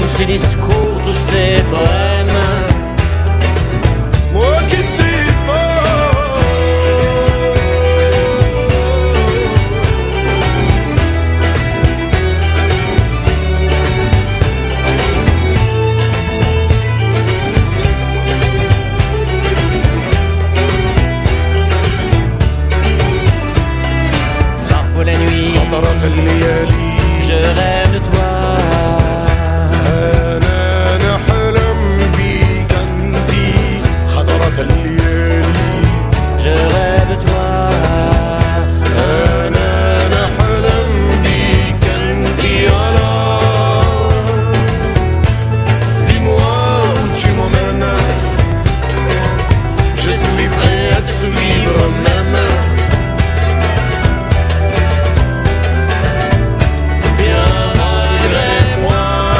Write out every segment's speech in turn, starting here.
tous ces discours, tous ces poèmes. Moi qui sais pas. Parfois la nuit, je rêve de toi. Je rêve de toi. Dis-moi où tu m'emmènes. Je suis prêt à te suivre même. Bien malgré moi.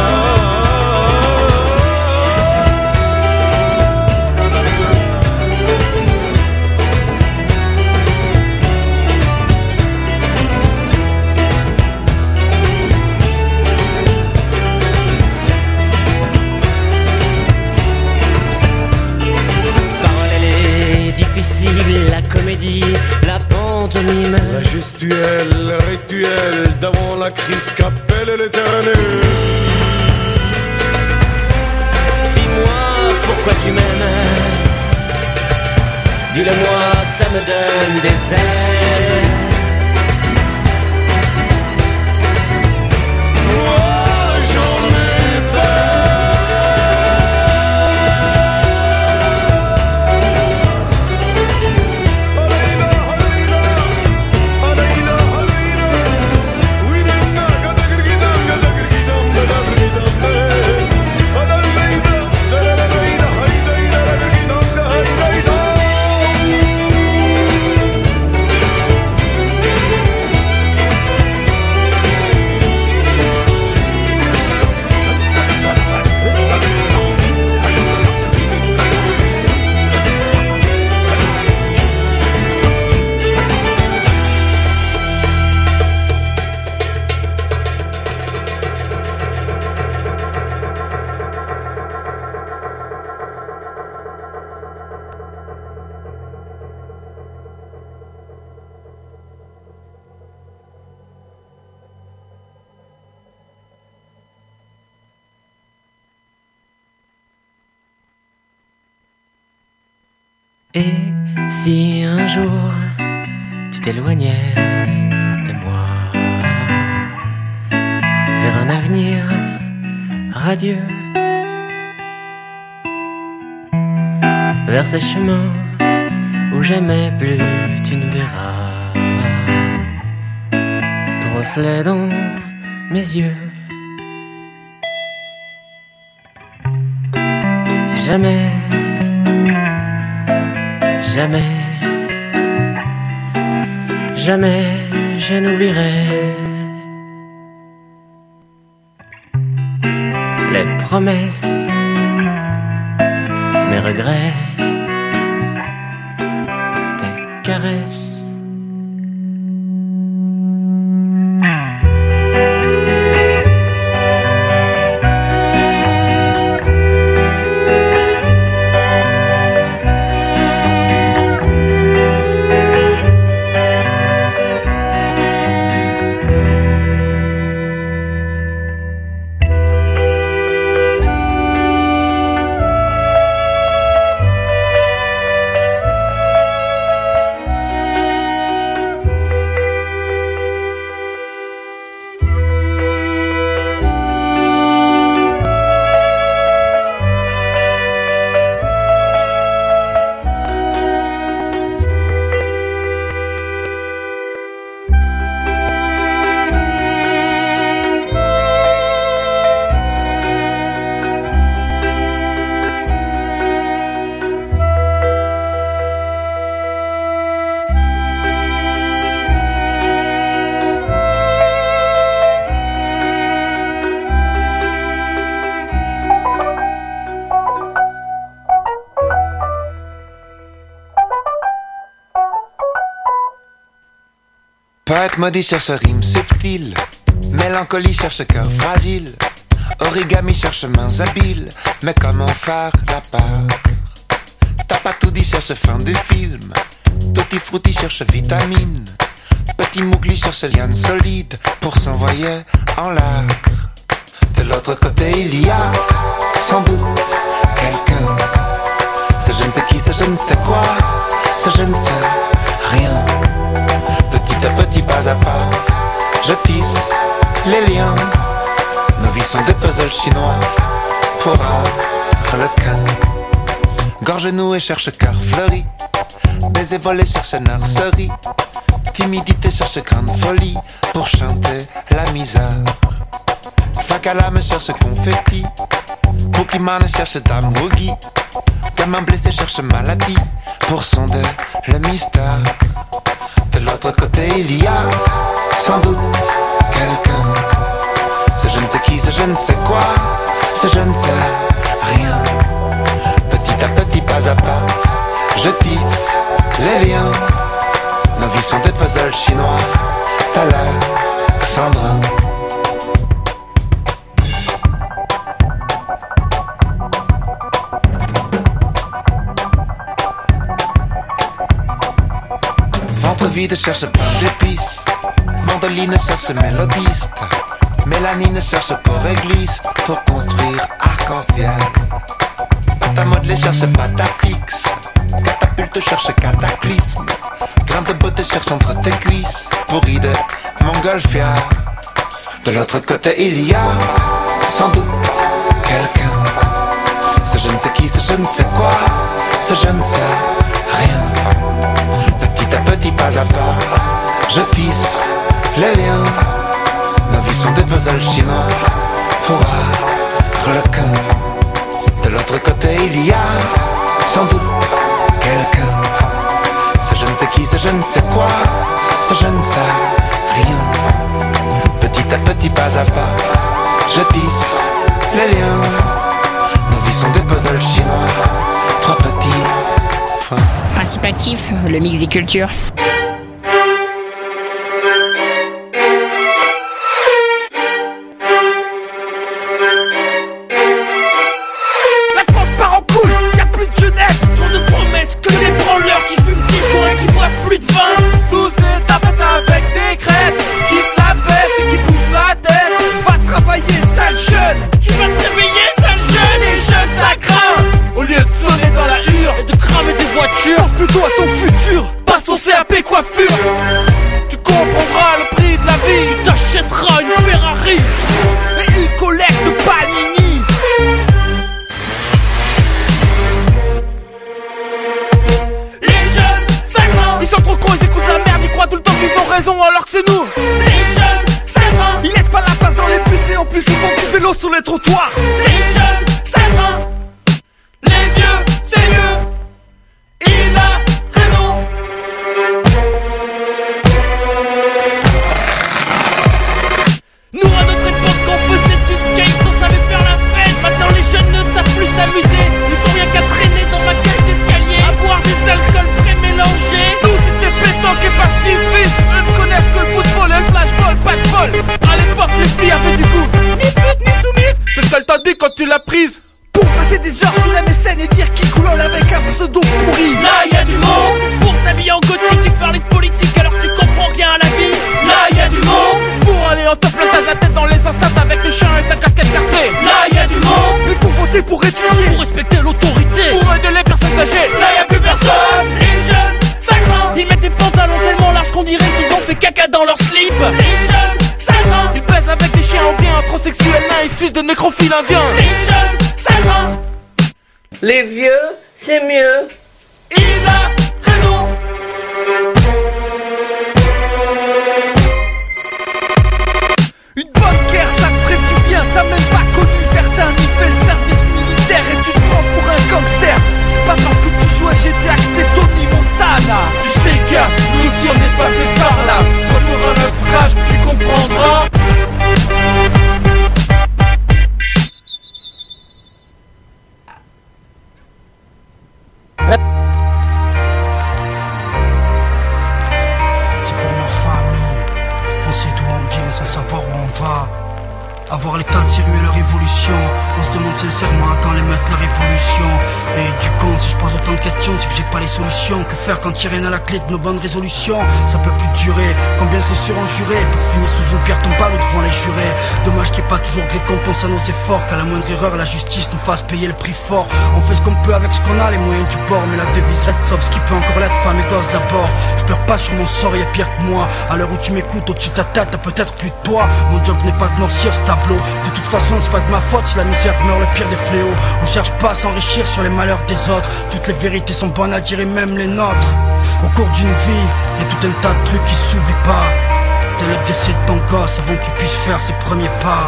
La comédie, la pantomime, La gestuelle, le rituel d'avant la crise qu'appelle l'éternel. Dis-moi pourquoi tu m'aimes. Dis-le-moi, ça me donne des ailes. Moi j'en ai peur. Et si un jour tu t'éloignais de moi vers un avenir radieux, vers ces chemins où jamais plus tu ne verras ton reflet dans mes yeux, jamais, jamais, jamais je n'oublierai les promesses, mes regrets, tes caresses. Poète maudit cherche rime subtile, mélancolie cherche cœur fragile. Origami cherche mains habiles, mais comment faire la part? T'as pas tout dit, cherche fin du film. Tutti frutti cherche vitamine. Petit Mougli cherche liane solide pour s'envoyer en l'air. De l'autre côté il y a sans doute quelqu'un. Ce je ne sais qui, ce je ne sais quoi, ce je ne sais rien. Petit à petit, pas à pas, je tisse les liens. Nos vies sont des puzzles chinois pour un requin. Gorge nouée cherche cœur fleuri. Baiser volé cherche nurserie. Timidité cherche grande folie pour chanter la misère. Vague à l'âme cherche confetti. Pokémon cherche Dame Woogie. Gamin blessé cherche maladie pour sonder le mystère. De l'autre côté il y a sans doute quelqu'un. Ce je ne sais qui, ce je ne sais quoi, ce je ne sais rien. Petit à petit, pas à pas, je tisse les liens. Nos vies sont des puzzles chinois, d'Alexandrin. Ventre vide cherche pain d'épices. Mandoline cherche mélodiste. Mélanine cherche pour église, pour construire arc-en-ciel. Pâte à modeler cherche pâte à fixe. Catapulte cherche cataclysme. Grain de beauté cherche entre tes cuisses, pour idée montgolfière. De l'autre côté il y a sans doute quelqu'un. Ce je ne sais qui, ce je ne sais quoi, ce je ne sais rien. Petit à petit, pas à pas, je tisse les liens. Nos vies sont des puzzles chinois pour un requin. De l'autre côté il y a sans doute quelqu'un. Ce je ne sais qui, ce je ne sais quoi, ce je ne sais rien. Petit à petit, pas à pas, je tisse les liens. Nos vies sont des puzzles chinois, trois petits points. Principe actif, le mix des cultures. Pense plutôt à ton futur, passe ton CAP coiffure. Tu comprendras le prix de la vie. Tu t'achèteras une Ferrari et une collecte de Panini. Les jeunes, ça craint. Ils sont trop cons, ils écoutent la merde. Ils croient tout le temps qu'ils ont raison alors que c'est nous. Les jeunes, ça craint. Ils laissent pas la place dans les bus et en plus ils font du vélo sur les trottoirs. Les jeunes, ça craint. Les vieux, c'est mieux. Il a raison. Nous à notre époque quand on faisait du skate, on savait faire la fête. Maintenant les jeunes ne savent plus s'amuser. Ils font rien qu'à traîner dans ma cage d'escalier, à boire des alcools pré-mélangés. Nous c'était pétanque et pastis-fils. Eux ne connaissent que le football et le flashball, pas de bol. À l'époque les filles avaient du goût. Ni pute ni soumise, c'est ce qu'elle t'a dit quand tu l'as prise. Pour passer des heures sur MSN et dire qui coulole avec un pseudo pourri. Là y'a du monde. Pour t'habiller en gothique et parler de politique alors que tu comprends rien à la vie. Là y'a du monde. Pour aller en top plantage la tête dans les enceintes avec tes chiens et ta casquette percée. Là y'a du monde. Mais pour voter, pour étudier, pour respecter l'autorité, pour aider les personnes âgées. Là y'a plus personne. Les jeunes, ça craint. Ils mettent des pantalons tellement larges qu'on dirait qu'ils ont fait caca dans leur slip. Les jeunes, ça craint. Ils pèsent avec des chiens en bien transsexuels nains issus de nécrophiles indiens. Les jeunes, ça craint. Les vieux, c'est mieux. Il a raison. Une bonne guerre, ça te ferait du bien. T'as même pas connu Verdun ni fait le service militaire et tu te prends pour un gangster. C'est pas parce que tu joues à GTA que t'es Tony Montana. Tu sais gars, nous aussi on est passé par là. Quand tu auras notre âge, tu comprendras. à voir l'état de ces rues et leur évolution. On se demande sincèrement à quand les mettre la révolution. Et du con, si je pose autant de questions, c'est que j'ai pas les solutions. Que faire quand y'a rien à la clé de nos bonnes résolutions? Ça peut plus durer, combien se les seront jurés pour finir sous une pierre tombale ou devant les jurés. Dommage qu'il n'y ait pas toujours de récompense à nos efforts, qu'à la moindre erreur la justice nous fasse payer le prix fort. On fait ce qu'on peut avec ce qu'on a, les moyens du bord, mais la devise reste sauf ce qui peut encore l'être, femme et gosse d'abord. Je pleure pas sur mon sort, y'a pire que moi. À l'heure où tu m'écoutes, au-dessus de ta tête, t'as peut-être plus de toi. Mon job n'est pas de noircir ce tableau. De toute façon c'est pas de ma faute si la misère meurt le pire des fléaux. On cherche pas à s'enrichir sur les malheurs des autres. Toutes les vérités sont bonnes à dire et même les nôtres. Au cours d'une vie, y'a tout un tas de trucs qui s'oublient pas. Dès le décès de ton gosse avant qu'il puisse faire ses premiers pas.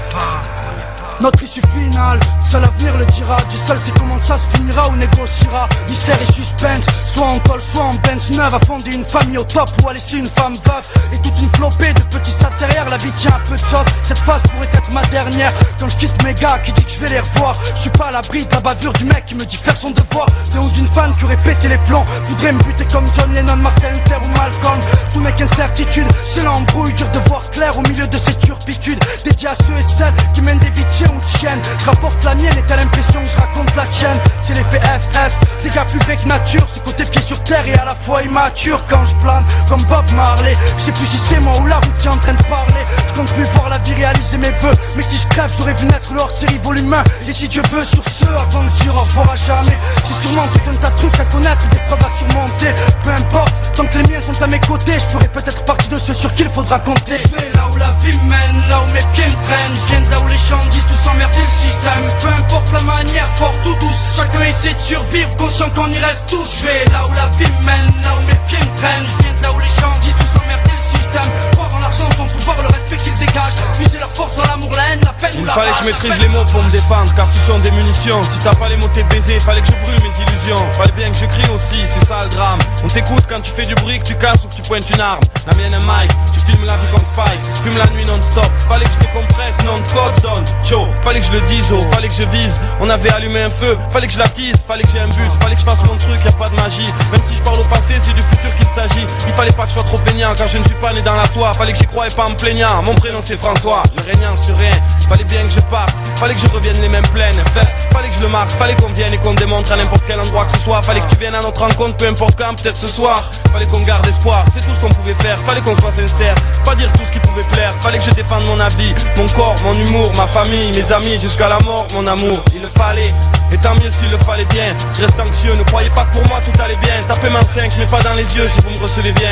Notre issue finale, seul l'avenir le dira. Dieu seul sait comment ça se finira ou négociera. Mystère et suspense, soit en col, soit en Benz neuve. À fonder une famille au top ou à laisser une femme veuve. Et toute une flopée de petits sacs derrière. La vie tient un peu de choses, cette phase pourrait être ma dernière. Quand je quitte mes gars qui dit que je vais les revoir, je suis pas à l'abri de la bavure du mec qui me dit faire son devoir. Ou d'une fan qui aurait pété les plombs, voudrait me buter comme John Lennon, Martin Luther ou Malcolm. Tout mec incertitude, c'est l'embrouille, dur de voir clair au milieu de ces turpitudes. Dédié à ceux et celles qui mènent des vies ou de chienne. Je rapporte la mienne et t'as l'impression que je raconte la tienne. C'est l'effet FF, des gars plus vrai que nature. Ce côté pied sur terre et à la fois immature. Quand je plane comme Bob Marley, je sais plus si c'est moi ou la route qui est en train de parler. Je compte plus voir la vie réaliser mes vœux, mais si je crève j'aurais vu naître leur série volume 1. Et si Dieu veut sur ce, avant de dire au revoir à jamais, j'ai sûrement tout un tas de trucs à connaître, des preuves à surmonter. Peu importe, tant que les miens sont à mes côtés, je ferai peut-être partie de ceux sur qui il faudra compter. Je vais là où la vie mène, là où mes pieds me traînent. Je viens de là où les gens disent tout s'emmerder le système. Peu importe la manière, fort ou douce, chacun essaie de survivre, conscient qu'on y reste tous. Je vais là où la vie mène, là où mes pieds me traînent. Je viens de là où les gens disent tout s'emmerder le système. Croire en l'argent, son pouvoir, le respect qu'ils dégagent. Puiser leur force dans l'amour, la haine, la peine ou la rage. Il fallait que je maîtrise les mots pour me défendre, car ce sont des munitions. Si t'as pas les mots t'es baisé, fallait que je brûle mes illusions. Fallait bien que je crie aussi, c'est ça le drame. On t'écoute quand tu fais du bruit, que tu casses ou que tu pointes une arme. La mienne un mic, tu filmes la vie comme Spike. Fume la nuit non-stop, fallait que je décompresse, non de code donne. Chaud, fallait que je le dise, oh, fallait que je vise. On avait allumé un feu, fallait que je l'attise. Fallait que j'ai un but, fallait que je fasse mon truc, y'a pas de magie. Même si je parle au passé, c'est du futur qu'il s'agit. Il fallait pas que je sois trop feignant, car je ne suis pas né dans la soie. Fallait que j'y croie et pas en me plaignant. Mon prénom c'est François, le régnant sur rien. Fallait bien que je parte, fallait que je revienne les mêmes plaines. Fallait que je le marque, fallait qu'on vienne et qu'on démontre à n'importe quel endroit que ce soit. Fallait que tu viennes à notre rencontre, peu importe quand, peut-être ce soir. Fallait qu'on garde espoir, c'est tout ce qu'on pouvait faire. Fallait qu'on soit sincère, pas dire tout ce qui pouvait plaire. Fallait que je défende mon avis, mon corps, mon humour, ma famille, mes amis, jusqu'à la mort, mon amour. Il le fallait, et tant mieux s'il le fallait bien. Je reste anxieux, ne croyez pas que pour moi tout allait bien. Tapez ma 5, mais pas dans les yeux si vous me recevez bien.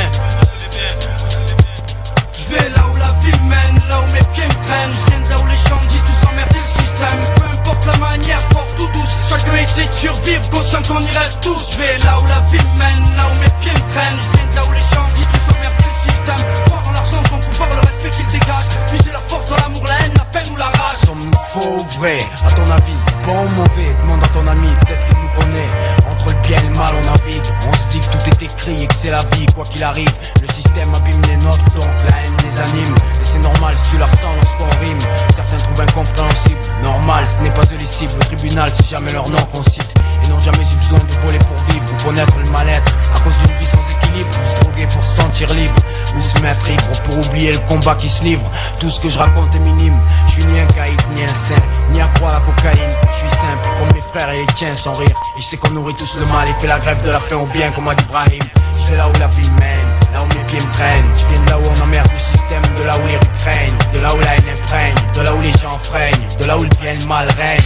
Je vais là où la vie mène, là où mes pieds me traînent. Je viens de là où les gens disent tout s'emmerder le système. Peu importe la manière, fort ou douce, chacun essaie de survivre, conscient qu'on y reste tous. Je vais là où la vie mène, là où mes pieds me traînent. Je viens de là où les gens disent tout s'emmerder le système. Croire en l'argent, son pouvoir, le respect qu'il dégage. Puiser leur force dans l'amour, la haine, la peine ou la rage. Sommes-nous faux ou vrai, à ton avis? Bon ou mauvais, demande à ton ami, peut-être qu'il nous connaît. Entre le bien et le mal on navigue, on se dit que tout est écrit et que c'est la vie, quoi qu'il arrive. Le système abîme les nôtres, donc la haine les anime. Et c'est normal si tu la ressens lorsqu'on rime. Certains trouvent incompréhensible, normal, ce n'est pas eux les cibles. Au tribunal, c'est jamais leur nom qu'on cite. Et n'ont jamais eu besoin de voler pour vivre ou connaître le mal-être. À cause d'une vie sans équilibre, ou se droguer pour se sentir libre, ou se mettre ivre pour oublier le combat qui se livre. Tout ce que je raconte est minime, je suis ni un caïd, ni un saint, ni accro à la cocaïne. Je suis simple comme mes frères et les tiens sans rire. Et je sais qu'on nourrit tous le mal et fait la grève de la faim au bien comme a dit Brahim. Je vais là où la vie mène, là où mes pieds me traînent. Je viens de là où on emmerde le système, de là où les rues craignent, de là où la haine imprègne, de là où les gens freinent, de là où le bien et le mal règne.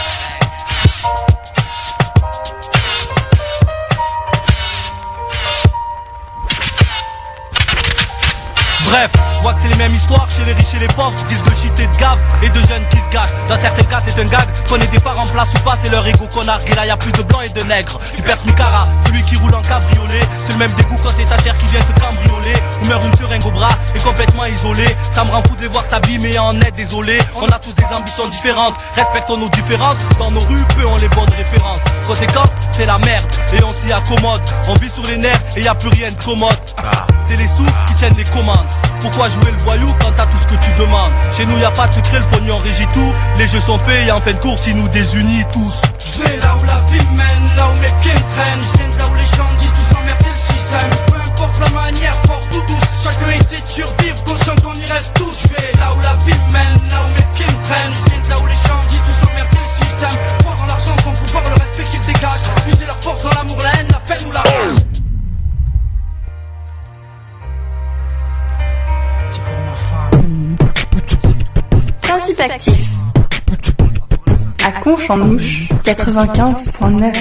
Bref, je vois que c'est les mêmes histoires chez les riches et les pauvres, deal de shit et de gave et de jeunes qui se gâchent. Dans certains cas c'est un gag, qu'on ait des parents en place ou pas, c'est leur égo qu'on nargue. Et là y'a plus de blancs et de nègres. Tu perces Micara, celui qui roule en cabriolet, c'est le même dégoût quand c'est ta chair qui vient te cambrioler. Ou meurt une seringue au bras et complètement isolé. Ça me rend fou de les voir s'abîmer en est désolé. On a tous des ambitions différentes, respectons nos différences. Dans nos rues, peu ont les bonnes références. Conséquence, c'est la merde et on s'y accommode. On vit sur les nerfs et y a plus rien de commode. C'est les sous qui tiennent les commandes. Pourquoi jouer le voyou quand t'as tout ce que tu demandes? Chez nous y a pas de secret, le pognon régit tout. Les jeux sont faits et en fin de course ils nous désunissent tous. Je vais là où la vie mène, là où mes pieds me traînent. Je viens de là où les gens disent tout s'emmerder le système. Peu importe la manière, fort ou tout douce. Chacun essaie de survivre, conscient qu'on y reste tous. Je vais là où la vie mène, là où mes pieds me traînent. Je viens de là où les gens disent tous emmerder le système. Croire en l'argent sans pouvoir, le respect qu'ils dégagent. Puiser leur force dans l'amour, la haine, la peine ou la rage. C'est pour ma femme. Principe actif. À Conche-en-Ouche, 95.9.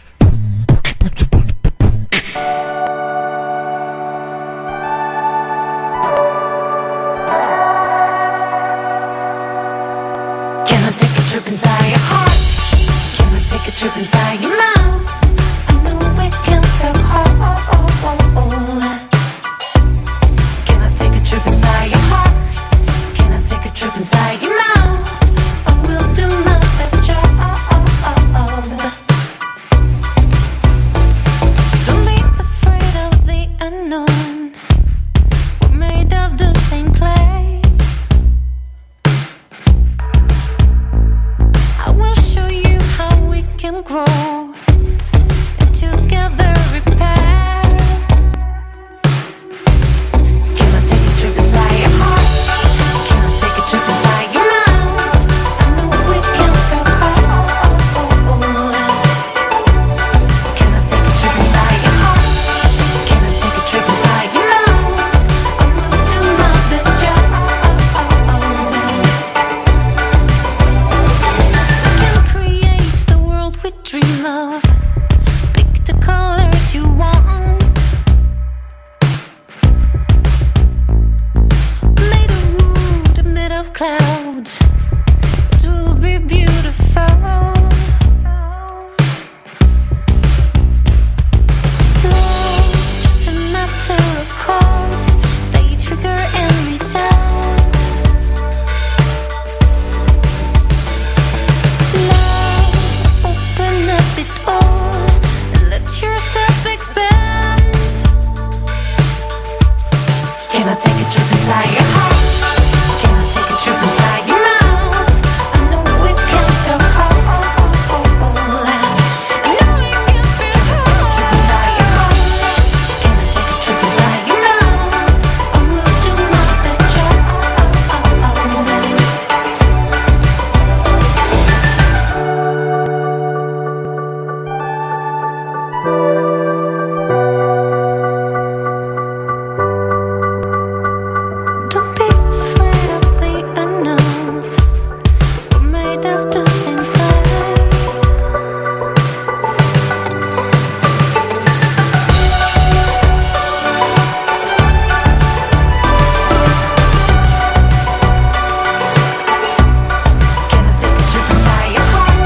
Inside your heart, can we take a trip inside your mouth? I know we can feel whole. Can I take a trip inside your heart? Can I take a trip inside your mouth? I will do my best job. Don't be afraid of the unknown. We're made of the same clay. Can grow and together repair. Can I take a trip inside your heart? Can I take a trip inside your mouth? I know we can feel whole. Can I take a trip inside your heart? Can I take a trip inside your mouth? I will do my best job. We dream of. Pick the colors you want. Made of wood, made of clouds. It will be beautiful. Love, just a matter of chords. They trigger and resound. Open up it all and let yourself expand. Can I take a trip inside your heart? Can I take a trip inside your mouth? I know we can feel whole. I know we can feel whole. Can I take a trip inside your mouth? I will do my best job. Don't be afraid of the unknown. We're made of the same Can I take a trip inside your heart?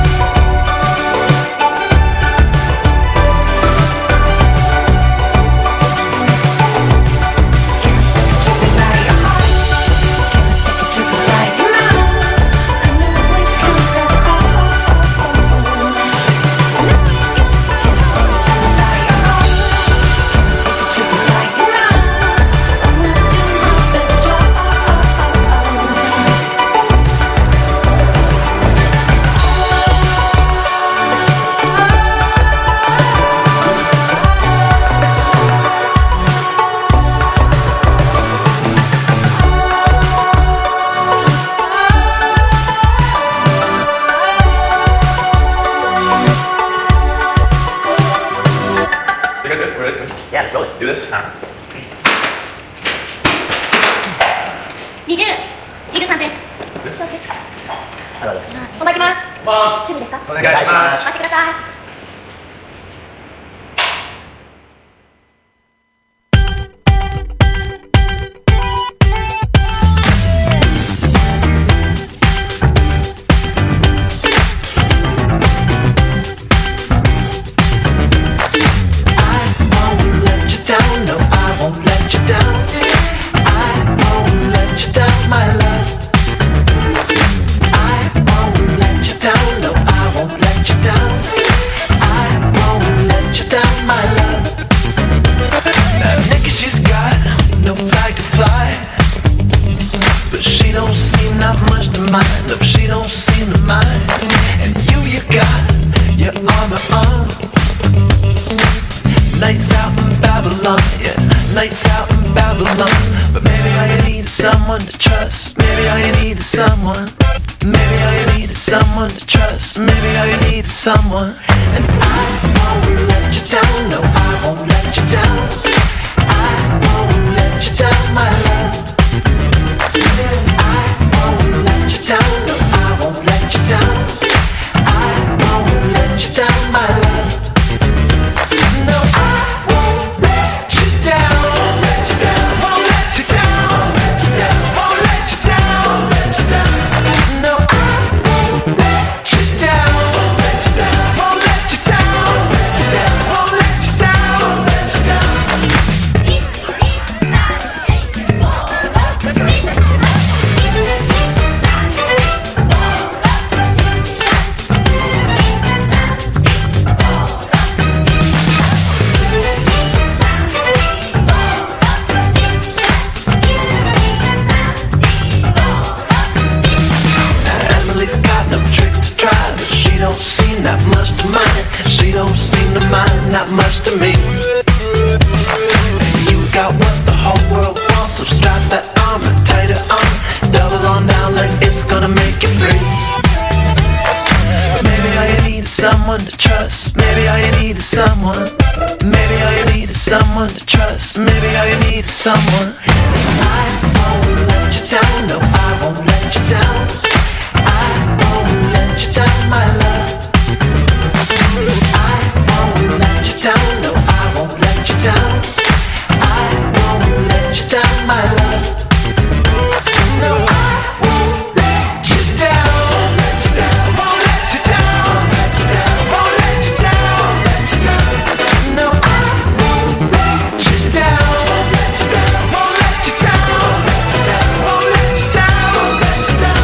Yeah, totally. Do this. 23です。ちょっと。お酒ます。準備ですか？ お願いします。 待ってください。 nights out in Babylon. But maybe all you need is someone to trust. Maybe all you need is someone. Maybe all you need is someone to trust. Maybe all you need is someone. And I won't let you down. No, I won't let you down. I won't let you down, my love. I won't let you down. No, I won't let you down. I won't let you down, my love. No, I won't let you down. Won't let you down. Won't let you down. Won't let you down. Won't let you down. No, I won't let you down. Won't let you down. Won't let you down. Won't let you down. Won't let you down. Emily's got no tricks to try, but she don't seem that much to mind. She don't seem to mind that much to me. You got what the whole world wants, so strap that armor tighter on. Double on down like it's gonna make you free. Maybe all you need is someone to trust. Maybe all you need is someone. Maybe all you need is someone to trust. Maybe all you need is someone. I won't let you down. No, I won't let you down. I won't let you down, my love. I won't let you down. No, I won't let you down. I won't let you down, my love. No, I won't let you down. Won't let you down. Won't let you down. Won't let you down. No, I won't let you down. Won't let you down. Won't let you down. Won't let you down. Won't let you down.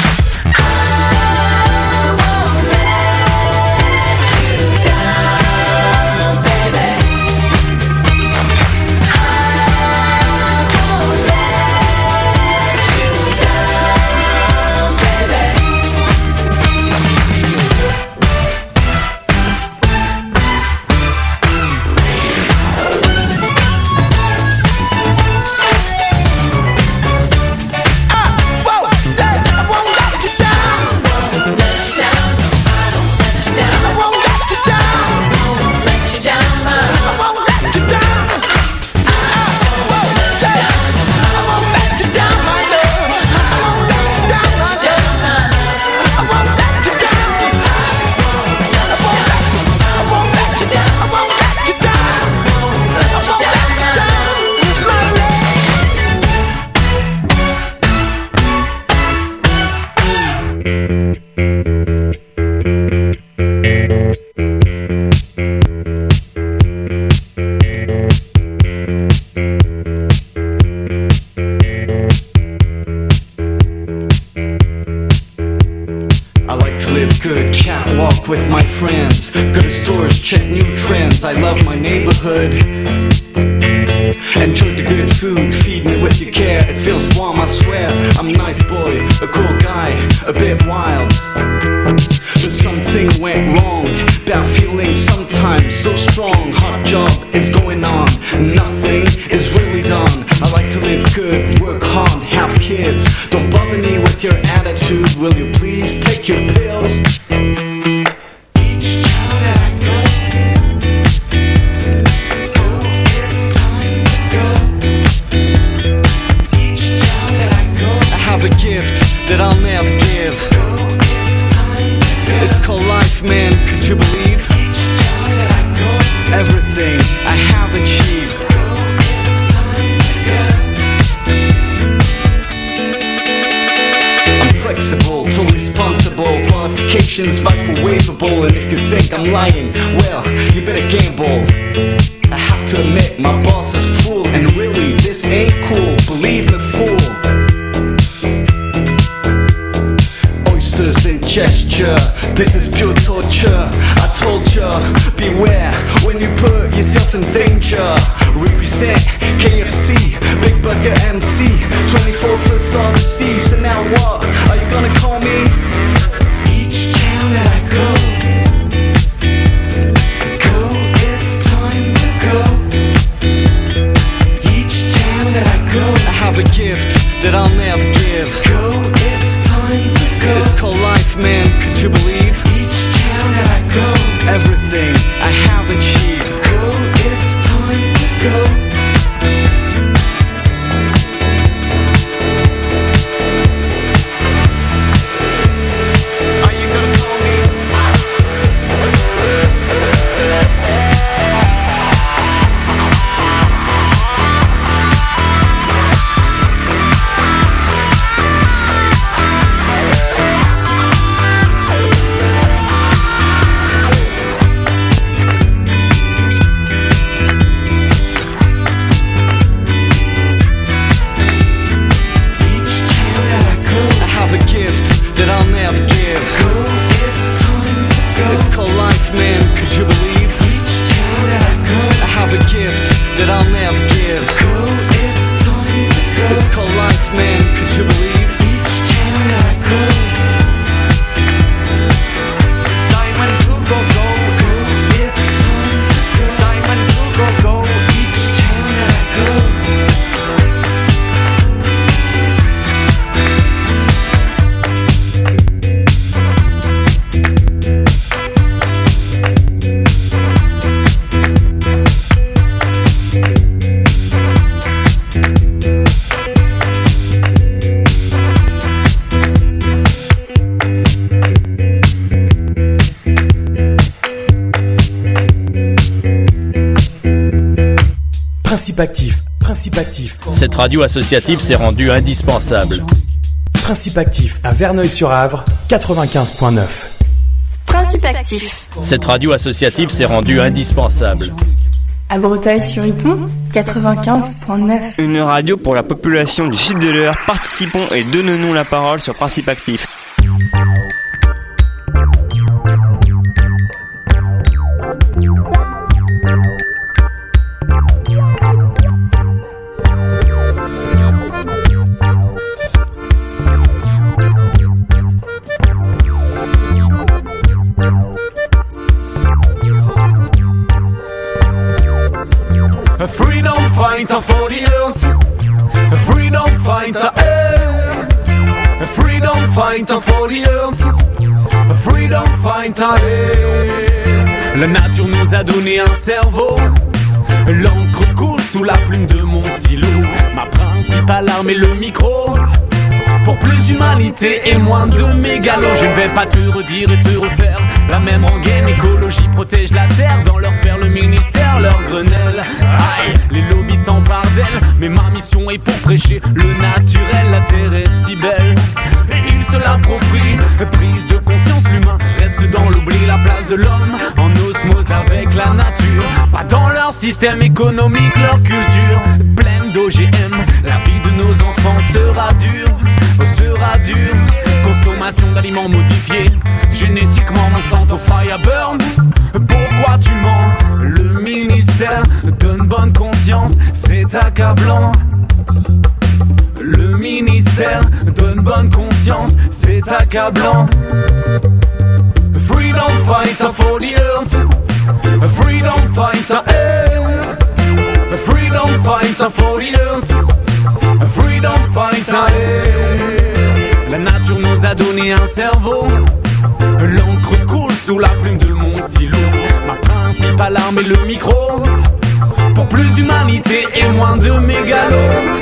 Walk with my friends, go to stores, check new trends. I love my neighborhood. Enjoy the good food, feed me with your care. It feels warm, I swear. I'm a nice boy, a cool guy, a bit wild. But something went wrong, bad feeling sometimes so strong. Hard job is going on, nothing is really done. I like to live good, work hard, have kids. Don't bother me with your attitude, will you please take your pills? A gift that I'll never give. It's called life, man, could you believe? Everything I have achieved. I'm flexible, too responsible. Qualifications microwavable. And if you think I'm lying, well, you better gamble. I have to admit, my boss is cruel. And really, this ain't cool, believe me, fool. In gesture, this is pure torture. I told ya, beware when you put yourself in danger. Represent KFC, Big Burger MC, 24 for all the sea. So now what, are you gonna call me? Each town that I go, it's time to go. man, could you believe? Each time that I go, I have a gift that I'll never give. Go, it's time to go. It's called life, man, could you believe? Each time that I go, it's diamond to go, go, go. It's time to go. Diamond to go, go. Each time that I go. Principe actif, principe actif. Cette radio associative s'est rendue indispensable. Principe actif à Verneuil-sur-Avre, 95.9. Principe actif. Cette radio associative s'est rendue indispensable. À Breteuil-sur-Iton, 95.9. Une radio pour la population du sud de l'Eure. Participons et donnons-nous la parole sur Principe actif. A freedom fighter for the earth, a freedom fighter, eh. A freedom fighter for the earth, a freedom fighter, eh. La nature nous a donné un cerveau, l'encre coule sous la plume de mon stylo. Ma principale arme est le micro, pour plus d'humanité et moins de mégalo. Je ne vais pas te redire et te refaire la même rengaine. Écologie protège la terre, dans leur sphère le ministère, leur Grenelle. Aïe, les lobbies s'emparent d'elle, mais ma mission est pour prêcher le naturel. La terre est si belle et ils se l'approprient. Prise de conscience, l'humain reste dans l'oubli. La place de l'homme en osmose avec la nature, pas dans leur système économique, leur culture pleine d'OGM. La vie de nos enfants sera dure, sera dure. Consommation d'aliments modifiés génétiquement, Monsanto Fireburn. Pourquoi tu mens? Le ministère donne bonne conscience, c'est accablant. Le ministère donne bonne conscience, c'est accablant. Freedom fighter for the earth, a freedom fighter, eh. A freedom fighter for the earth, a freedom fighter, eh. La nature nous a donné un cerveau, l'encre coule sous la plume de mon stylo. Ma principale arme est le micro, pour plus d'humanité et moins de mégalo.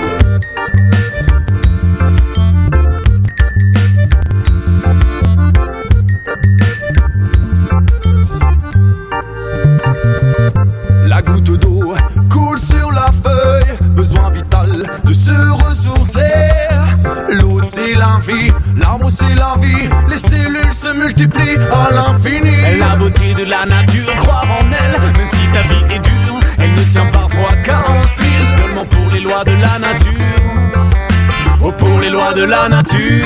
La goutte d'eau coule sur la feuille, besoin vital de se ressourcer. L'eau c'est la vie, l'arbre c'est la vie, les cellules se multiplient à l'infini. La beauté de la nature, croire en elle, même si ta vie est dure, elle ne tient parfois qu'à un fil. Seulement pour les lois de la nature, oh pour les lois de la nature.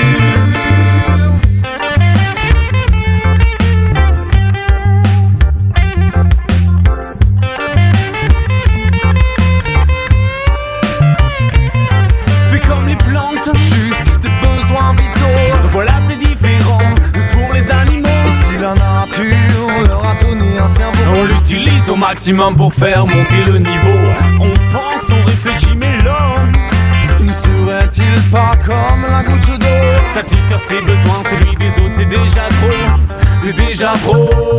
Juste des besoins vitaux, voilà c'est différent pour les animaux. Et si la nature leur a donné un cerveau, on l'utilise au maximum pour faire monter le niveau. On pense, on réfléchit, mais l'homme ne serait-il pas comme la goutte d'eau? Satisfaire ses besoins, celui des autres, c'est déjà trop, c'est déjà trop.